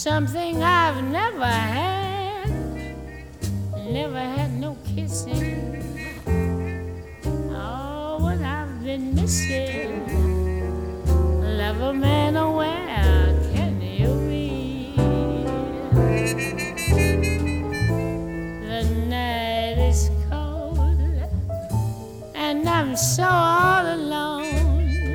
something I've never had. Never had no kissing. Oh, what I've been missing.